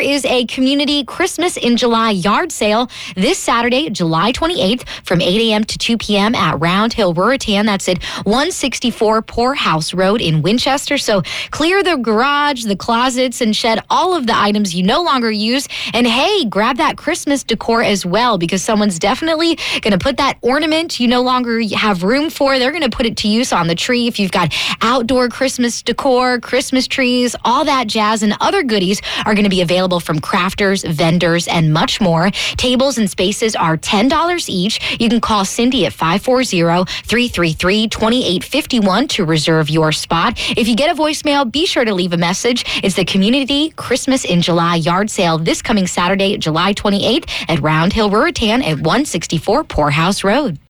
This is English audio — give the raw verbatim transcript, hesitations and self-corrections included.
is a community Christmas in July yard sale this Saturday, July twenty-eighth from eight a.m. to two p.m. at Round Hill Ruritan. That's at one sixty-four Poorhouse Road in Winchester. So clear the garage, the closets, and shed all of the items you no longer use. And hey, grab that Christmas decor as well, because someone's definitely going to put that ornament you no longer have room for. They're going to put it to use on the tree. If you've got outdoor Christmas decor, Christmas trees, all that jazz, and other goodies are going to be available from crafters, vendors, and much more. Tables and spaces are ten dollars each. You can call Cindy at five four zero, three three three, two eight five one to reserve your spot. If you get a voicemail, be sure to leave a message. It's the Community Christmas in July yard sale this coming Saturday, July twenty-eighth at Round Hill Ruritan at one sixty-four Poorhouse Road.